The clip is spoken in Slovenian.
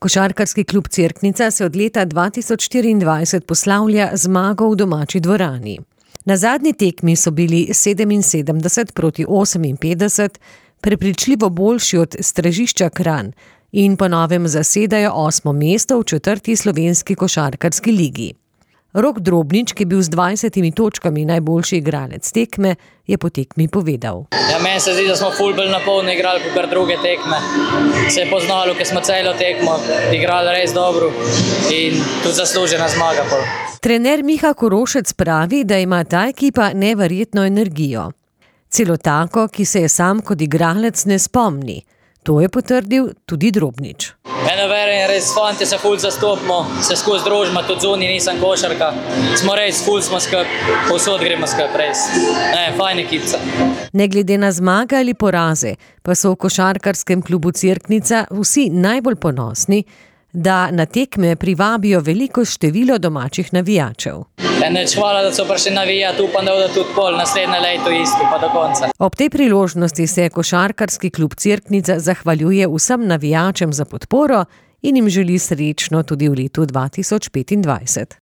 Košarkarski klub Cerknica se od leta 2024 poslavlja zmago v domači dvorani. Na zadnji tekmi so bili 77 proti 58, prepričljivo boljši od Stražišča Kranj in po novem zasedajo 8. mesto v 4. slovenski košarkarski ligi. Rok Drobnič, ki je bil z 20 točkami najboljši igralec tekme, je po tekmi povedal. Meni se zdi, da smo ful bolj napolno igrali kot druge tekme. Se je poznalo, ker smo celo tekmo igrali res dobro in tudi zaslužena zmaga. Trener Miha Korošec pravi, da ima ta ekipa neverjetno energijo. Celo tako, ki se je sam kot igralec ne spomni. To je potrdil tudi Drobnič. Eno verjem, res fanti se ful zastopimo, se skozi družimo, tudi zunaj nisem košarka. Smo res ful, smo skupaj, povsod gremo skupaj, res. Fajn ekipca. Ne glede na zmage ali poraze, pa so v košarkarskem klubu Cerknica vsi najbolj ponosni, da na tekme privabijo veliko število domačih navijačev. Hvala, da so prišli navijati, upam, da bodo tudi pol naslednje leto isto, pa do konca. Ob tej priložnosti se košarkarski klub Cerknica zahvaljuje vsem navijačem za podporo in jim želi srečno tudi v letu 2025.